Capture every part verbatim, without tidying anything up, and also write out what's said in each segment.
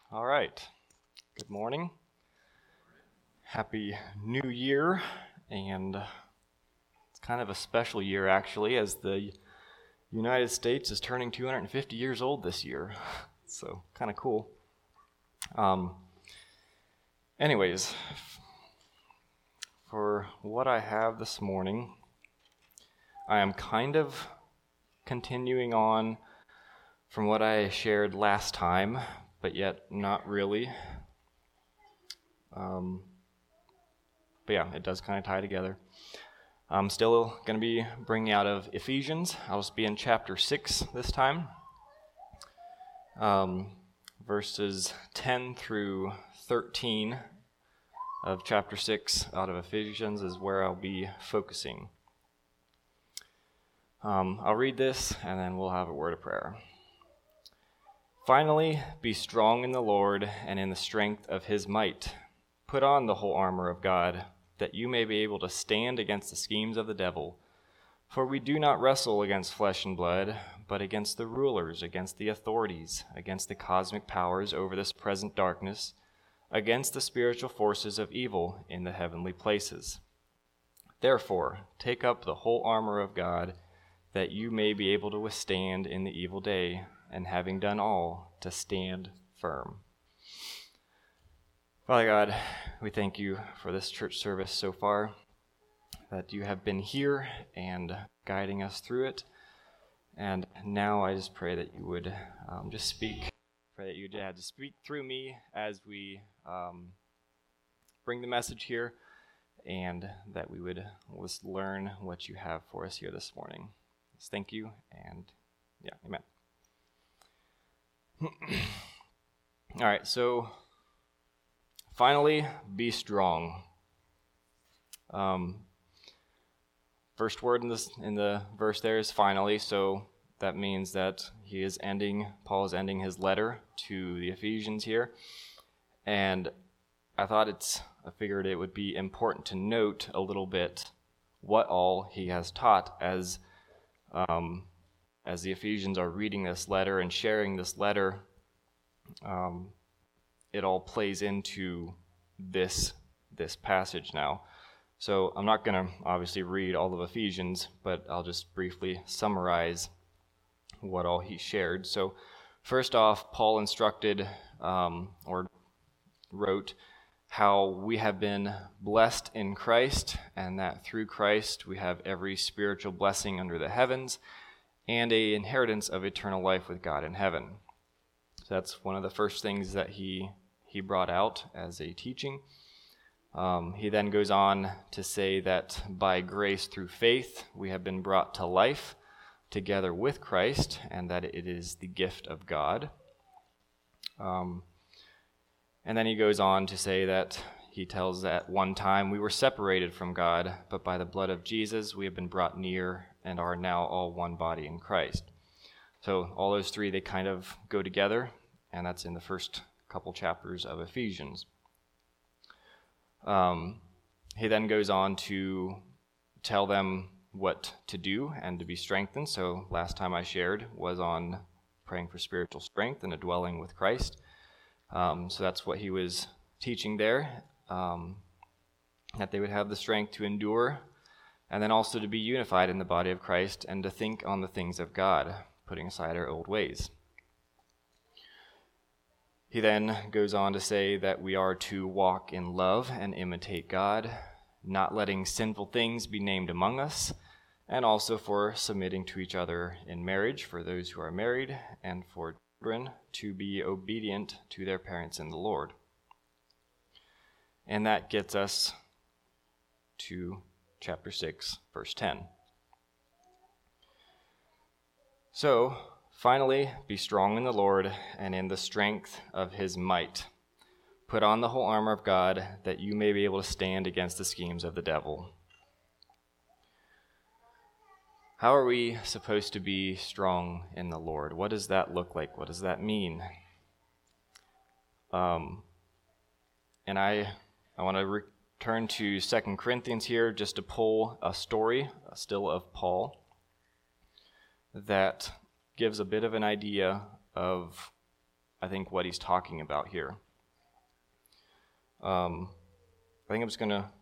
All right. Good morning. Happy New Year. And it's kind of a special year, actually, as the United States is turning two hundred fifty years old this year. So, kind of cool. Um, anyways, for what I have this morning, I am kind of continuing on from what I shared last time, but yet not really. Um, but yeah, it does kind of tie together. I'm still going to be bringing out of Ephesians. I'll just be in chapter six this time. Um, verses ten through thirteen of chapter six out of Ephesians is where I'll be focusing. Um, I'll read this and then we'll have a word of prayer. Finally, be strong in the Lord and in the strength of his might. Put on the whole armor of God, that you may be able to stand against the schemes of the devil. For we do not wrestle against flesh and blood, but against the rulers, against the authorities, against the cosmic powers over this present darkness, against the spiritual forces of evil in the heavenly places. Therefore, take up the whole armor of God, that you may be able to withstand in the evil day, and having done all, to stand firm. Father God, we thank you for this church service so far, that you have been here and guiding us through it. And now I just pray that you would um, just speak, pray that you would yeah, just speak through me as we um, bring the message here, and that we would just learn what you have for us here this morning. Just thank you, and yeah, amen. All right, so finally, be strong. Um, first word in this in the verse there is finally, so that means that he is ending, Paul is ending his letter to the Ephesians here. And I thought it's, I figured it would be important to note a little bit what all he has taught as um, as the Ephesians are reading this letter and sharing this letter. Um, it all plays into this this passage now. So I'm not going to obviously read all of Ephesians, but I'll just briefly summarize what all he shared. So first off, Paul instructed um, or wrote how we have been blessed in Christ, and that through Christ we have every spiritual blessing under the heavens and a inheritance of eternal life with God in heaven. So that's one of the first things that he he brought out as a teaching. Um, he then goes on to say that by grace through faith we have been brought to life together with Christ, and that it is the gift of God. Um, and then he goes on to say that he tells that at one time we were separated from God, but by the blood of Jesus we have been brought near and are now all one body in Christ. So all those three, they kind of go together, and that's in the first couple chapters of Ephesians. Um, he then goes on to tell them what to do and to be strengthened. So last time I shared was on praying for spiritual strength and a dwelling with Christ. Um, so that's what he was teaching there, um, that they would have the strength to endure, and then also to be unified in the body of Christ and to think on the things of God, putting aside our old ways. He then goes on to say that we are to walk in love and imitate God, not letting sinful things be named among us, and also for submitting to each other in marriage for those who are married, and for children to be obedient to their parents in the Lord. And that gets us to chapter six, verse ten. So, finally, be strong in the Lord and in the strength of his might. Put on the whole armor of God, that you may be able to stand against the schemes of the devil. How are we supposed to be strong in the Lord? What does that look like? What does that mean? Um, and I, I want to return to Second Corinthians here just to pull a story, uh, still of Paul, that gives a bit of an idea of I think, what he's talking about here. Um, I think I'm just going to,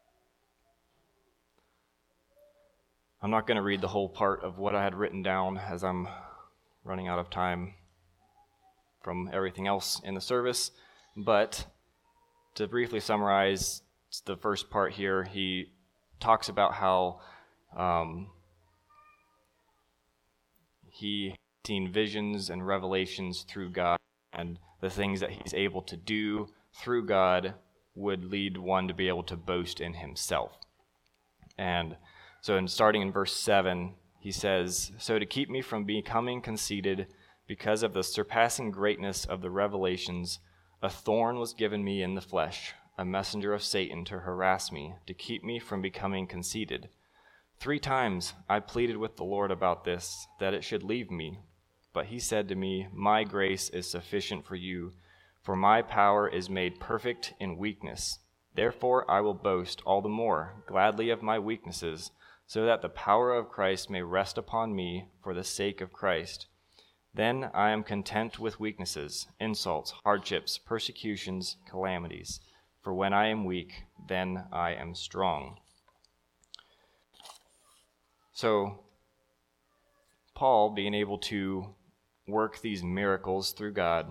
I'm not going to read the whole part of what I had written down as I'm running out of time from everything else in the service, but to briefly summarize the first part here, he talks about how um, he seen visions and revelations through God, and the things that he's able to do through God would lead one to be able to boast in himself. And so in starting in verse seven, he says, "So to keep me from becoming conceited because of the surpassing greatness of the revelations, a thorn was given me in the flesh, a messenger of Satan to harass me, to keep me from becoming conceited. Three times I pleaded with the Lord about this, that it should leave me. But he said to me, 'My grace is sufficient for you, for my power is made perfect in weakness. Therefore I will boast all the more gladly of my weaknesses, so that the power of Christ may rest upon me for the sake of Christ. Then I am content with weaknesses, insults, hardships, persecutions, calamities. For when I am weak, then I am strong.'" So, Paul, being able to work these miracles through God,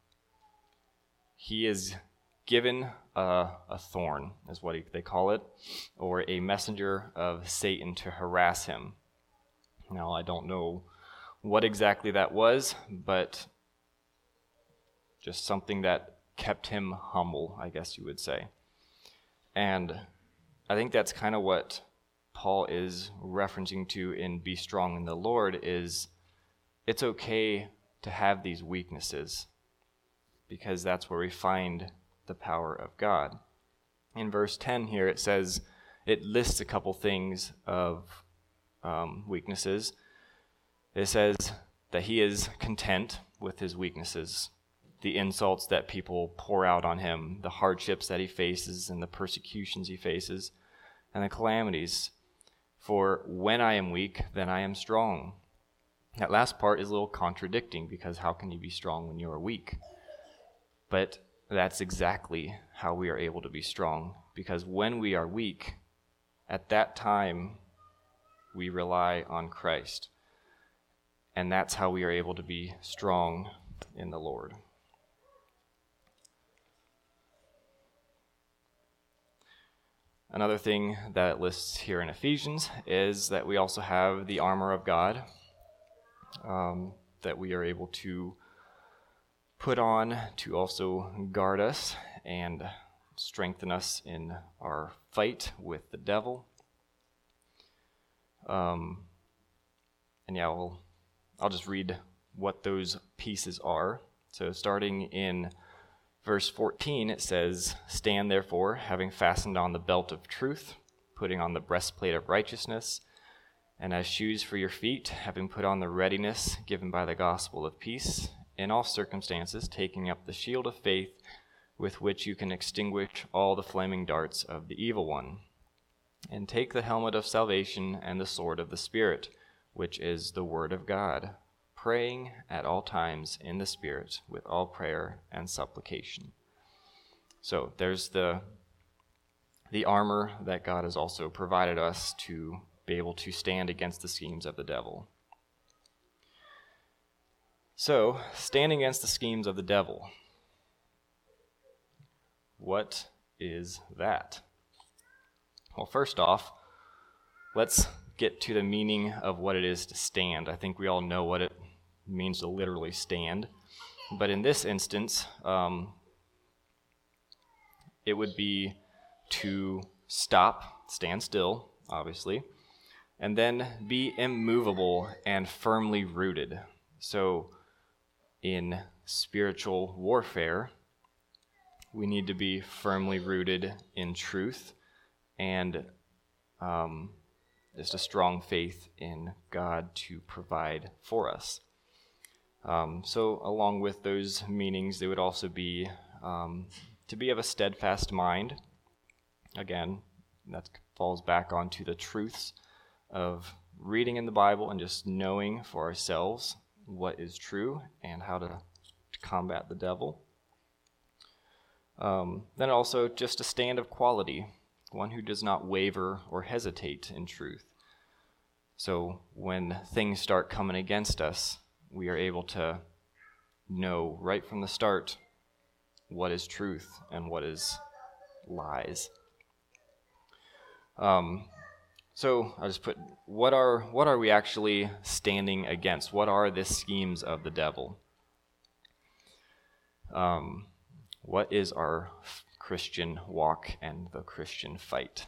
he is given a, a thorn, is what he, they call it, or a messenger of Satan to harass him. Now, I don't know what exactly that was, but just something that kept him humble, I guess you would say. And I think that's kind of what Paul is referencing to in Be Strong in the Lord, is it's okay to have these weaknesses, because that's where we find the power of God. In verse ten here, it says, it lists a couple things of um, weaknesses. It says that he is content with his weaknesses, the insults that people pour out on him, the hardships that he faces, and the persecutions he faces, and the calamities. For when I am weak, then I am strong. That last part is a little contradicting, because how can you be strong when you are weak? But that's exactly how we are able to be strong, because when we are weak, at that time, we rely on Christ. And that's how we are able to be strong in the Lord. Another thing that it lists here in Ephesians is that we also have the armor of God um, that we are able to put on to also guard us and strengthen us in our fight with the devil. Um, and yeah, we'll, I'll just read what those pieces are. So starting in verse fourteen, it says, "Stand therefore, having fastened on the belt of truth, putting on the breastplate of righteousness, and as shoes for your feet, having put on the readiness given by the gospel of peace, in all circumstances taking up the shield of faith, with which you can extinguish all the flaming darts of the evil one. And take the helmet of salvation and the sword of the Spirit, which is the word of God, praying at all times in the Spirit with all prayer and supplication." So there's the the armor that God has also provided us to be able to stand against the schemes of the devil. So, standing against the schemes of the devil, what is that? Well, first off, let's get to the meaning of what it is to stand. I think we all know what it means to literally stand. But in this instance, um, it would be to stop, stand still, obviously, and then be immovable and firmly rooted. So in spiritual warfare, we need to be firmly rooted in truth and um, just a strong faith in God to provide for us. Um, so along with those meanings, they would also be um, to be of a steadfast mind. Again, that falls back onto the truths of reading in the Bible and just knowing for ourselves what is true and how to, to combat the devil. Um, then also just a stand of quality, one who does not waver or hesitate in truth. So when things start coming against us, we are able to know right from the start what is truth and what is lies. Um, so I just put, what are what are we actually standing against? What are the schemes of the devil? Um, what is our Christian walk and the Christian fight?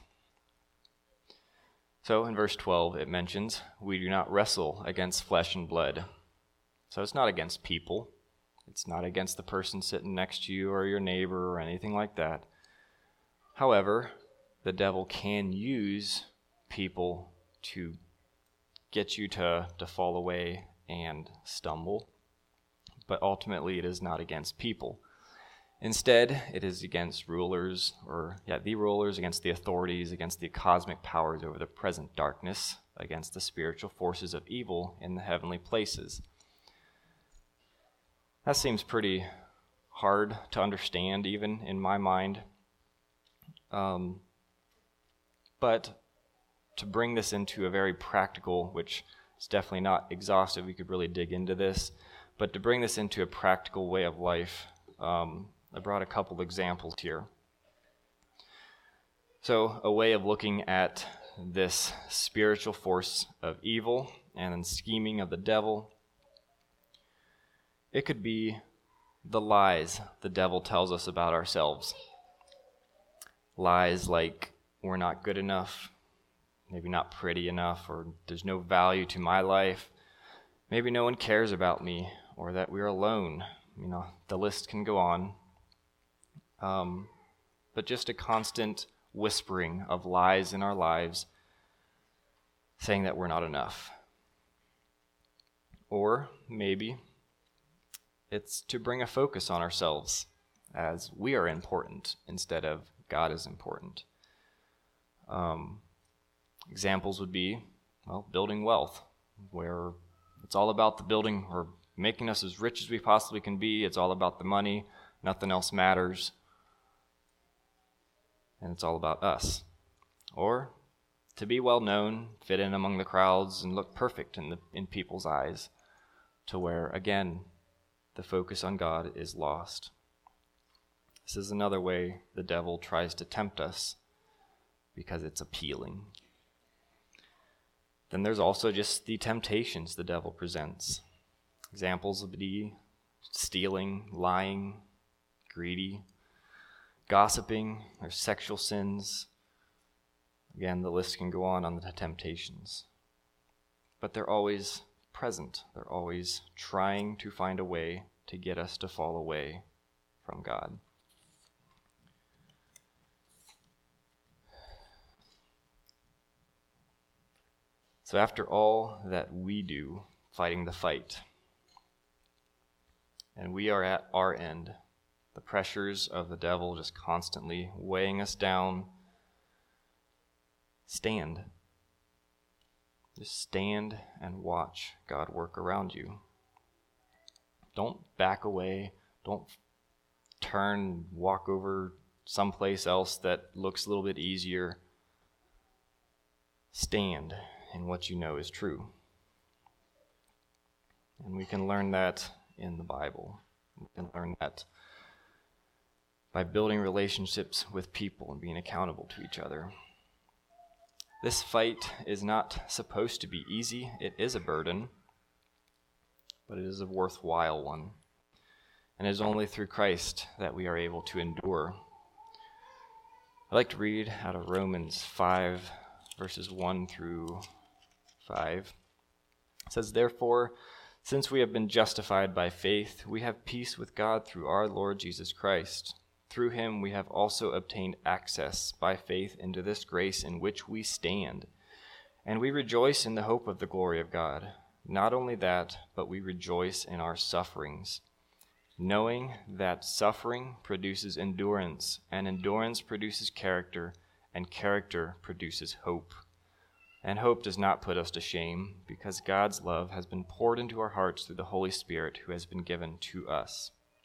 So in verse twelve, it mentions, we do not wrestle against flesh and blood. So it's not against people. It's not against the person sitting next to you or your neighbor or anything like that. However, the devil can use people to get you to, to fall away and stumble. But ultimately, it is not against people. Instead, it is against rulers, or yeah, the rulers, against the authorities, against the cosmic powers over the present darkness, against the spiritual forces of evil in the heavenly places. That seems pretty hard to understand, even in my mind. Um, but to bring this into a very practical, which is definitely not exhaustive, we could really dig into this, but to bring this into a practical way of life, um, I brought a couple examples here. So a way of looking at this spiritual force of evil and then scheming of the devil, it could be the lies the devil tells us about ourselves. Lies like we're not good enough, maybe not pretty enough, or there's no value to my life, maybe no one cares about me, or that we're alone. You know, the list can go on. Um, but just a constant whispering of lies in our lives, saying that we're not enough. Or maybe it's to bring a focus on ourselves as we are important instead of God is important. Um, examples would be, well, building wealth, where it's all about the building or making us as rich as we possibly can be. It's all about the money. Nothing else matters. And it's all about us. Or to be well known, fit in among the crowds, and look perfect in the in people's eyes, to where, again, the focus on God is lost. This is another way the devil tries to tempt us, because it's appealing. Then there's also just the temptations the devil presents. Examples would be stealing, lying, greedy, gossiping, or sexual sins. Again, the list can go on on the temptations. But they're always present. They're always trying to find a way to get us to fall away from God. So after all that we do fighting the fight, and we are at our end, the pressures of the devil just constantly weighing us down, stand. Just stand and watch God work around you. Don't back away. Don't turn, walk over someplace else that looks a little bit easier. Stand in what you know is true. And we can learn that in the Bible. We can learn that by building relationships with people and being accountable to each other. This fight is not supposed to be easy. It is a burden, but it is a worthwhile one. And it is only through Christ that we are able to endure. I'd like to read out of Romans five, verses one through five. It says, "Therefore, since we have been justified by faith, we have peace with God through our Lord Jesus Christ. Through him we have also obtained access by faith into this grace in which we stand. And we rejoice in the hope of the glory of God. Not only that, but we rejoice in our sufferings, knowing that suffering produces endurance, and endurance produces character, and character produces hope. And hope does not put us to shame, because God's love has been poured into our hearts through the Holy Spirit who has been given to us.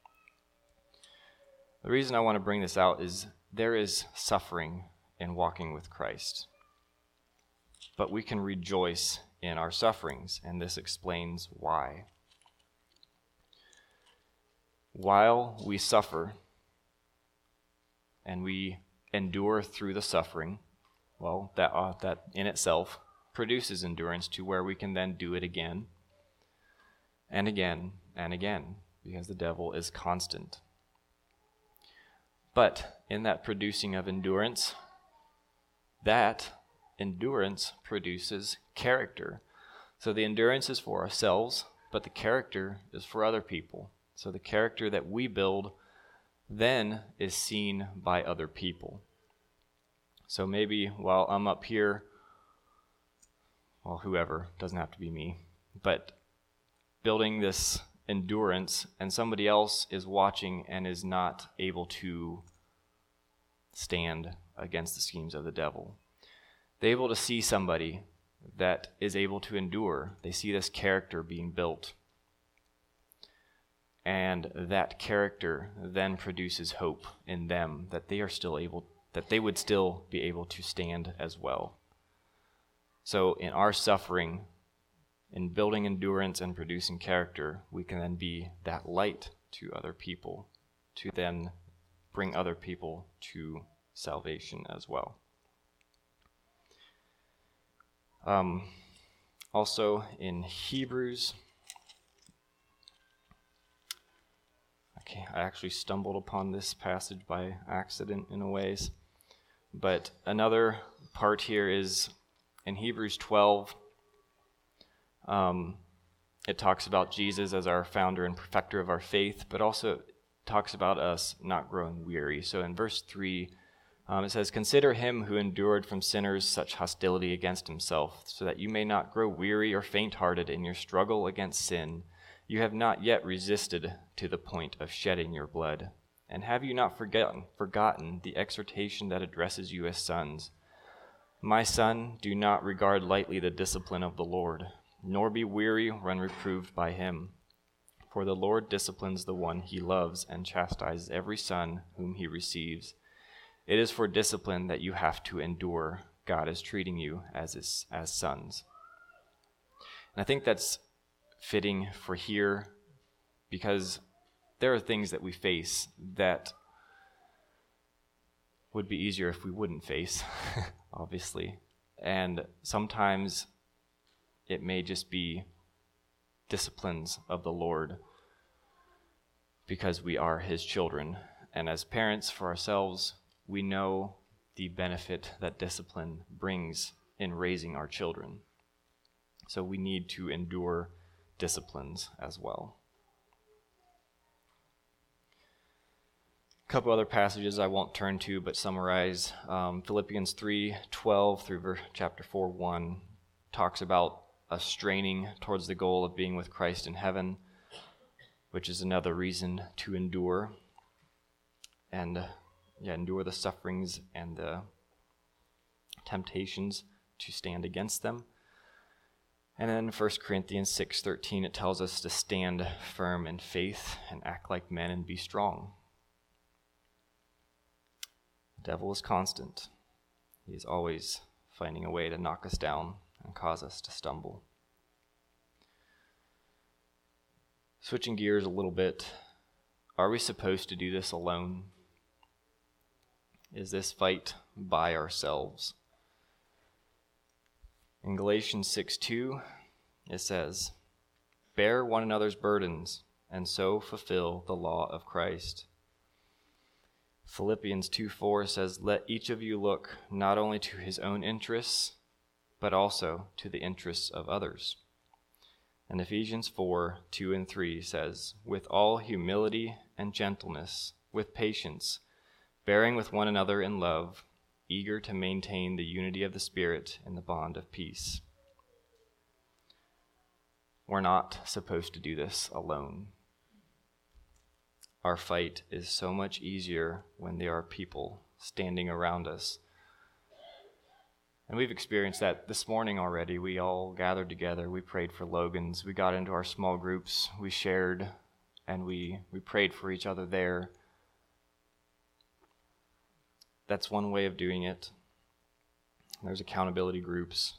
The reason I want to bring this out is there is suffering in walking with Christ. But we can rejoice in our sufferings, and this explains why. While we suffer and we endure through the suffering, well, that uh, that in itself produces endurance to where we can then do it again and again and again, because the devil is constant. But in that producing of endurance, that endurance produces character. So the endurance is for ourselves, but the character is for other people. So the character that we build then is seen by other people. So maybe while I'm up here, well, whoever, doesn't have to be me, but building this endurance, and somebody else is watching and is not able to stand against the schemes of the devil. They're able to see somebody that is able to endure. They see this character being built. And that character then produces hope in them that they are still able, that they would still be able to stand as well. So in our suffering, in building endurance and producing character, we can then be that light to other people, to then bring other people to salvation as well. Um, also in Hebrews, okay, I actually stumbled upon this passage by accident in a ways, but another part here is in Hebrews twelve. Um, it talks about Jesus as our founder and perfecter of our faith, but also talks about us not growing weary. So in verse three, um, it says, "Consider him who endured from sinners such hostility against himself, so that you may not grow weary or faint-hearted in your struggle against sin. You have not yet resisted to the point of shedding your blood. And have you not forgotten, forgotten the exhortation that addresses you as sons? My son, do not regard lightly the discipline of the Lord, nor be weary when reproved by him. For the Lord disciplines the one he loves and chastises every son whom he receives. It is for discipline that you have to endure. God is treating you as his, as sons." And I think that's fitting for here, because there are things that we face that would be easier if we wouldn't face, obviously. And sometimes it may just be disciplines of the Lord because we are his children. And as parents for ourselves, we know the benefit that discipline brings in raising our children. So we need to endure disciplines as well. A couple other passages I won't turn to, but summarize. Um, Philippians three twelve through verse, chapter four one talks about us straining towards the goal of being with Christ in heaven, which is another reason to endure and uh, yeah, endure the sufferings and the temptations to stand against them. And then First Corinthians six thirteen, it tells us to stand firm in faith and act like men and be strong. The devil is constant. He is always finding a way to knock us down and cause us to stumble. Switching gears a little bit, are we supposed to do this alone? Is this fight by ourselves? In Galatians six two, it says, "Bear one another's burdens, and so fulfill the law of Christ." Philippians two four says, "Let each of you look not only to his own interests, but also to the interests of others." And Ephesians four two and three says, "With all humility and gentleness, with patience, bearing with one another in love, eager to maintain the unity of the Spirit in the bond of peace." We're not supposed to do this alone. Our fight is so much easier when there are people standing around us. And we've experienced that this morning already. We all gathered together. We prayed for Logan's. We got into our small groups. We shared, and we, we prayed for each other there. that's one way of doing it. There's accountability groups.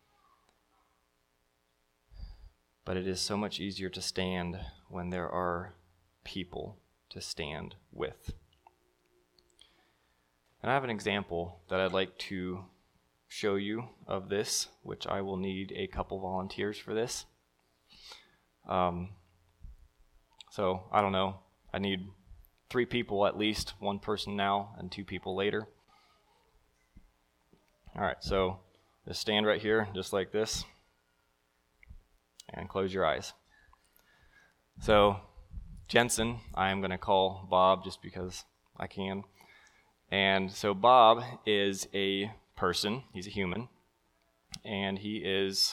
But it is so much easier to stand when there are people to stand with. And I have an example that I'd like to show you of this, which I will need a couple volunteers for this. Um, so, I don't know. I need three people at least, one person now and two people later. All right, so just stand right here, just like this, and close your eyes. So, Jensen, I am going to call Bob just because I can. And so Bob is a person, he's a human, and he is,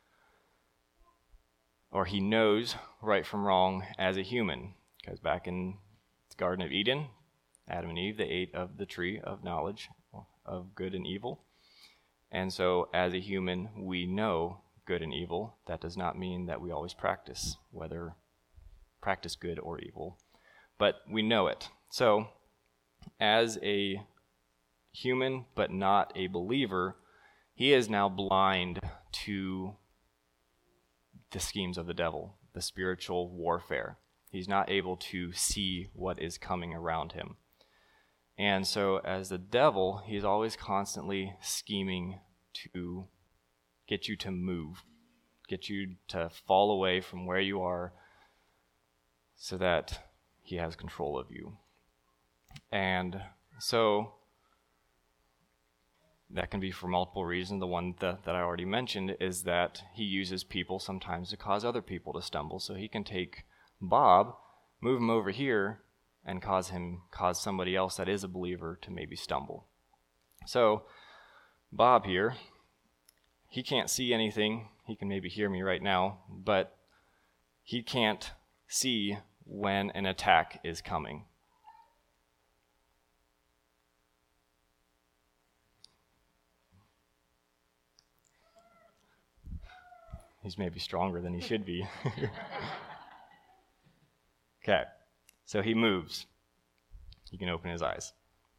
or he knows right from wrong as a human, because back in the Garden of Eden, Adam and Eve, they ate of the tree of knowledge of good and evil. And so as a human, we know good and evil. That does not mean that we always practice, whether practice good or evil, but we know it. So as a human but not a believer, he is now blind to the schemes of the devil, the spiritual warfare. He's not able to see what is coming around him. And so as the devil, he's always constantly scheming to get you to move, get you to fall away from where you are so that he has control of you. And so that can be for multiple reasons. The one that, that I already mentioned is that he uses people sometimes to cause other people to stumble. So he can take Bob, move him over here, and cause him cause somebody else that is a believer to maybe stumble. So Bob here, he can't see anything. He can maybe hear me right now, but he can't see when an attack is coming. He's maybe stronger than he should be. Okay, so he moves. He can open his eyes.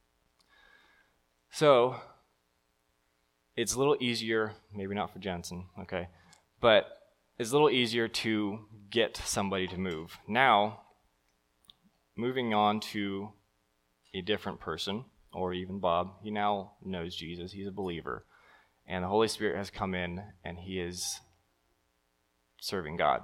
So, it's a little easier, maybe not for Jensen, okay, but it's a little easier to get somebody to move. Now, moving on to a different person, or even Bob, he now knows Jesus, he's a believer, and the Holy Spirit has come in, and he is serving God.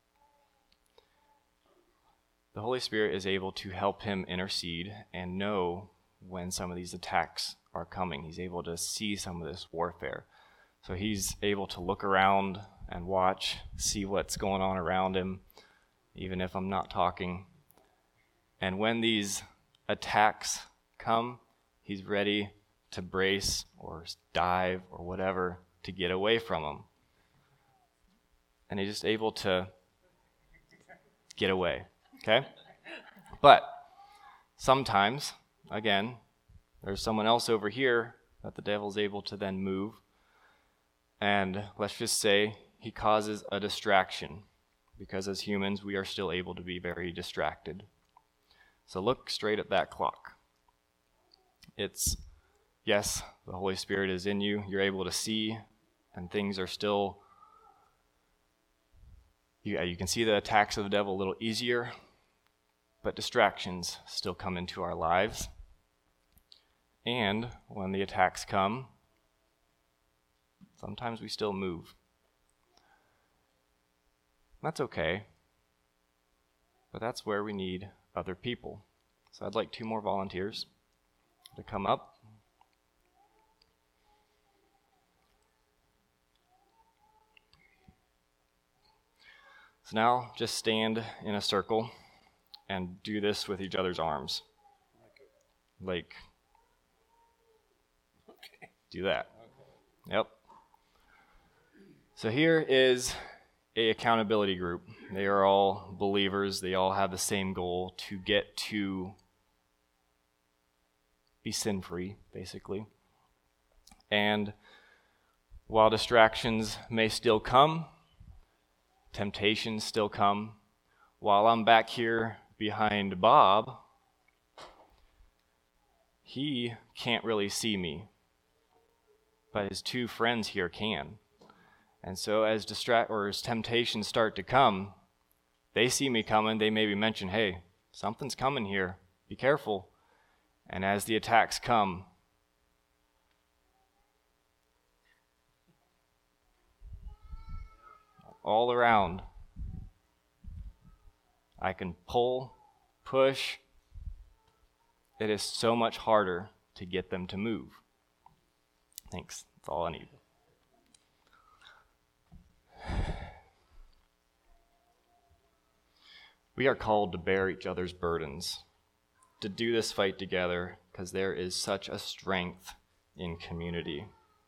The Holy Spirit is able to help him intercede and know when some of these attacks are coming. He's able to see some of this warfare. So he's able to look around and watch, see what's going on around him, even if I'm not talking. And when these attacks come, he's ready to brace or dive or whatever to get away from them. And he's just able to get away, okay? But sometimes, again, there's someone else over here that the devil's able to then move. And let's just say he causes a distraction, because as humans, we are still able to be very distracted. So look straight at that clock. It's, yes, the Holy Spirit is in you. You're able to see, and things are still, you, you can see the attacks of the devil a little easier, but distractions still come into our lives. And when the attacks come, sometimes we still move. That's okay, but that's where we need other people. So I'd like two more volunteers to come up. So now just stand in a circle and do this with each other's arms. Like, Okay. do that. Okay. Yep. So here is a accountability group. They are all believers. They all have the same goal, to get to be sin-free, basically. And while distractions may still come, temptations still come, while I'm back here behind Bob, he can't really see me, but his two friends here can. And so as distract or as temptations start to come, they see me coming, they maybe mention, hey, something's coming here, be careful. And as the attacks come, all around, I can pull, push. It is so much harder to get them to move. Thanks, that's all I need. We are called to bear each other's burdens, to do this fight together, because there is such a strength in community.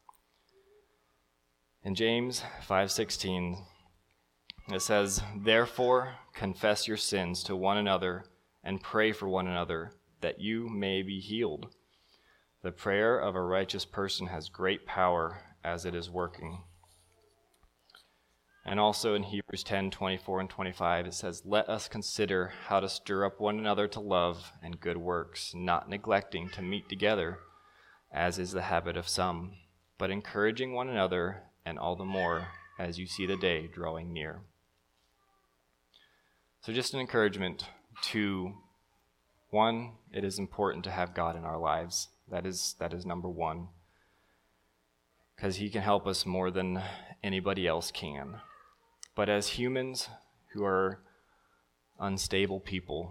In James five sixteen, it says, "Therefore confess your sins to one another and pray for one another, that you may be healed. The prayer of a righteous person has great power as it is working." And also in Hebrews ten twenty-four and twenty-five, it says, "Let us consider how to stir up one another to love and good works, not neglecting to meet together, as is the habit of some, but encouraging one another, and all the more as you see the day drawing near." So just an encouragement to, one, it is important to have God in our lives. That is, that is number one, because he can help us more than anybody else can. But as humans who are unstable people,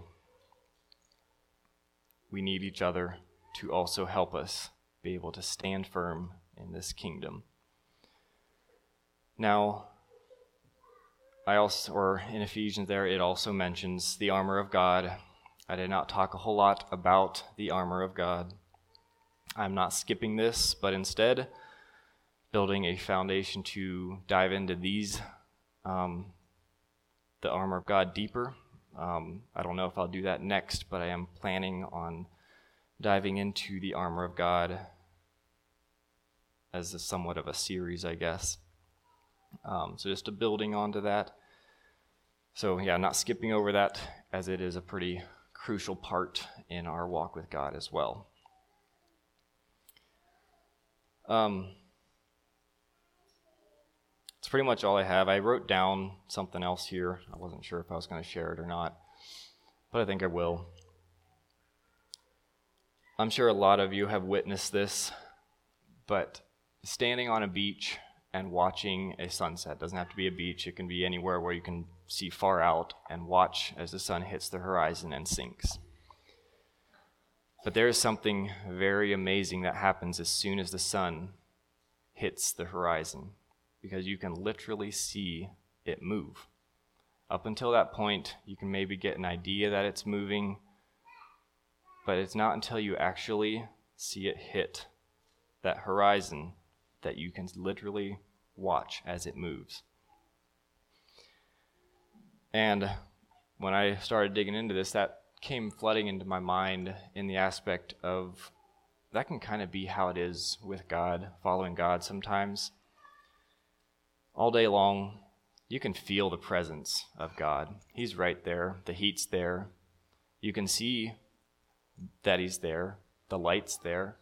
we need each other to also help us be able to stand firm in this kingdom. Now, I also, or in Ephesians there, it also mentions the armor of God. I did not talk a whole lot about the armor of God. I'm not skipping this, but instead building a foundation to dive into these, um, the armor of God deeper. Um, I don't know if I'll do that next, but I am planning on diving into the armor of God as a somewhat of a series, I guess. Um, so just a building onto that. So yeah, I'm not skipping over that, as it is a pretty crucial part in our walk with God as well. Um, That's pretty much all I have. I wrote down something else here. I wasn't sure if I was going to share it or not, but I think I will. I'm sure a lot of you have witnessed this, but standing on a beach and watching a sunset, doesn't have to be a beach, it can be anywhere where you can see far out and watch as the sun hits the horizon and sinks. But there is something very amazing that happens as soon as the sun hits the horizon, because you can literally see it move. Up until that point, you can maybe get an idea that it's moving, but it's not until you actually see it hit that horizon that you can literally watch as it moves. And when I started digging into this, that came flooding into my mind in the aspect of that can kind of be how it is with God, following God sometimes. All day long, you can feel the presence of God. He's right there. The heat's there. You can see that he's there. The light's there.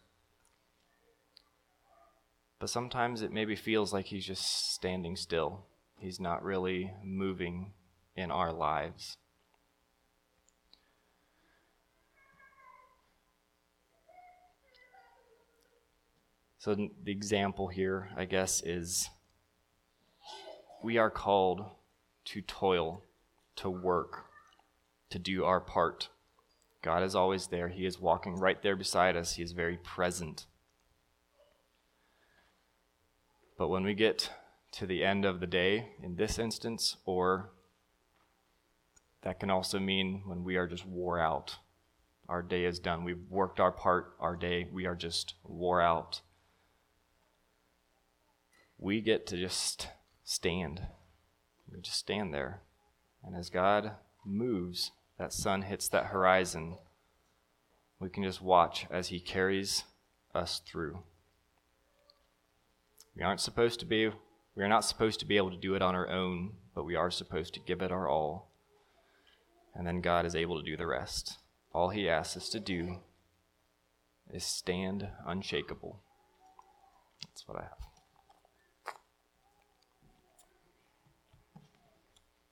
But sometimes it maybe feels like he's just standing still. He's not really moving in our lives. So the example here, I guess, is we are called to toil, to work, to do our part. God is always there. He is walking right there beside us. He is very present. But when we get to the end of the day, in this instance, or that can also mean when we are just wore out. Our day is done. We've worked our part, our day, we are just wore out. We get to just stand. We just stand there. And as God moves, that sun hits that horizon, we can just watch as he carries us through. We aren't supposed to be, we are not supposed to be able to do it on our own, but we are supposed to give it our all. And then God is able to do the rest. All he asks us to do is stand unshakable. That's what I have.